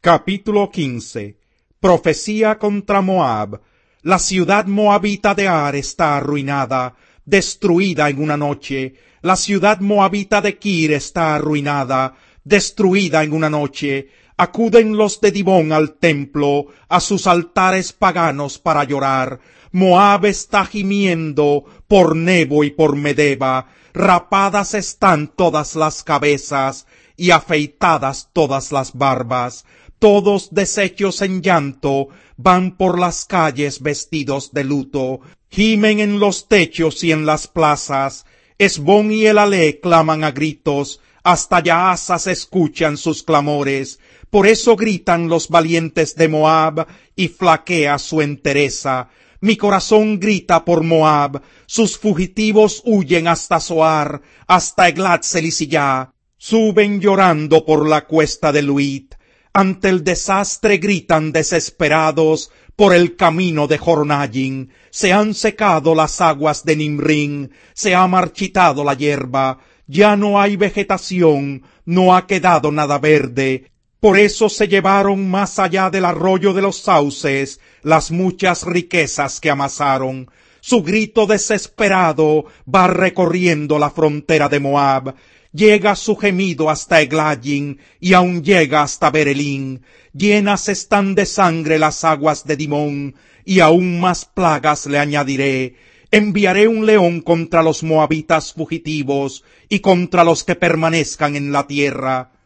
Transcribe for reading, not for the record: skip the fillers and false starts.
Capítulo 15. Profecía contra Moab. La ciudad moabita de Ar está arruinada, destruida en una noche. La ciudad moabita de Kir está arruinada, destruida en una noche. Acuden los de Dibón al templo, a sus altares paganos para llorar. Moab está gimiendo por Nebo y por Medeba. Rapadas están todas las cabezas y afeitadas todas las barbas. Todos deshechos en llanto van por las calles vestidos de luto. Gimen en los techos y en las plazas. Esbón y Elalé claman a gritos. Hasta Yahaza se escuchan sus clamores. Por eso gritan los valientes de Moab y flaquea su entereza. Mi corazón grita por Moab. Sus fugitivos huyen hasta Zoar, hasta Eglat Selisiyah. Suben llorando por la cuesta de Luit. Ante el desastre gritan desesperados por el camino de Joronayim. Se han secado las aguas de Nimrín, se ha marchitado la hierba, ya no hay vegetación, no ha quedado nada verde. Por eso se llevaron más allá del arroyo de los sauces las muchas riquezas que amasaron. Su grito desesperado va recorriendo la frontera de Moab. Llega su gemido hasta Eglayim y aún llega hasta Berelín. Llenas están de sangre las aguas de Dimón, y aún más plagas le añadiré. Enviaré un león contra los moabitas fugitivos y contra los que permanezcan en la tierra.